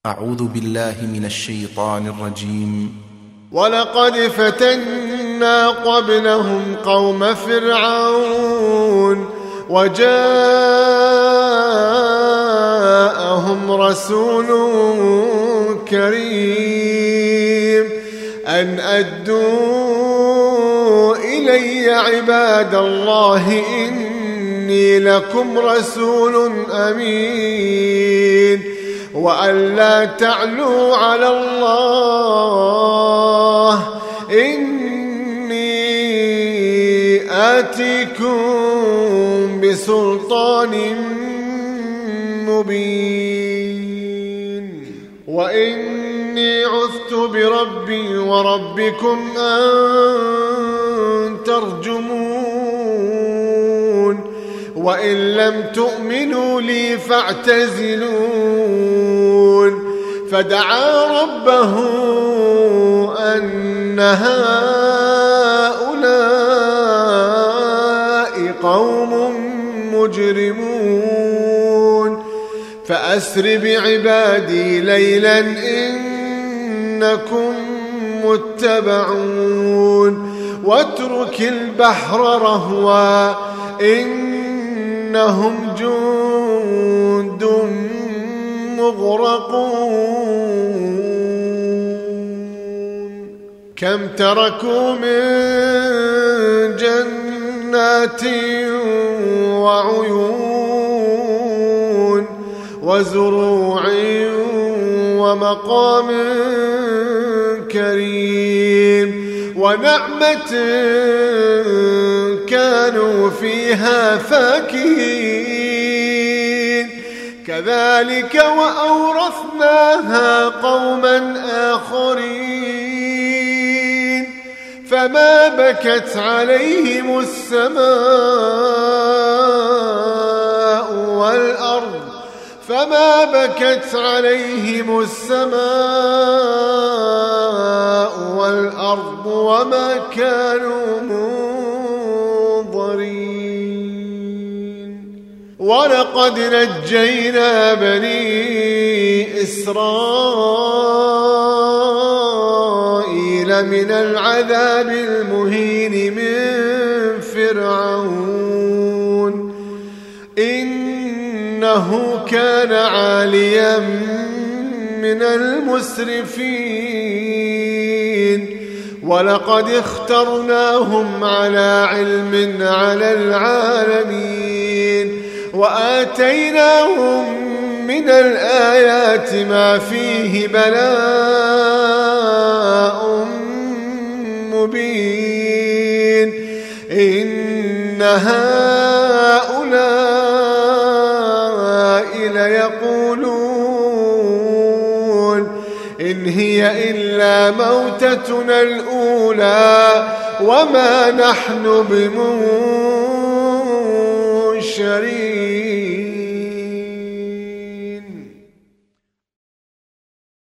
أعوذ بالله من الشيطان الرجيم. ولقد فتنا قبلهم قوم فرعون وجاءهم رسول كريم أن أدوا إلي عباد الله إني لكم رسول أمين وأن لا تعلوا على الله إني آتيكم بسلطان مبين وإني عذت بربي وربكم أن ترجمون وإن لم تؤمنوا لي فاعتزلون فدعا ربه أن هؤلاء قوم مجرمون فأسر بعبادي ليلا إنكم متبعون واترك البحر رهوا إنهم جند مغرقون كم تركوا من جنات وعيون وزروع ومقام كريم ونعمة كانوا فيها فاكهين كذلك وأورثناها قوما آخرين فما بكت عليهم السماء والأرض وما كانوا منظرين ولقد نجينا بني إسرائيل من العذاب المهين من فرعون إنه كان عاليا من المسرفين ولقد اخترناهم على علم على العالمين وآتيناهم من الآيات ما فيه بلاء مبين إن هؤلاء ليقولون إن هي إلا موتتنا الأولى وما نحن بموت